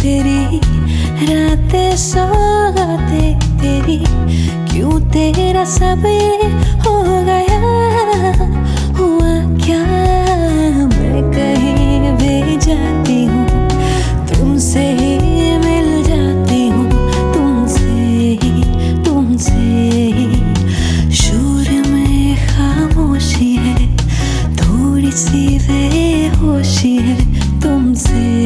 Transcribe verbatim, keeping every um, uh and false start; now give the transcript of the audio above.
तेरी रातें सौगातें तेरी, क्यों तेरा सब ये हो गया। हुआ क्या मैं कहीं भी जाती हूँ, तुमसे ही मिल जाती हूँ, तुमसे ही तुमसे ही। शोर में खामोशी है, थोड़ी सी बेहोशी है, तुमसे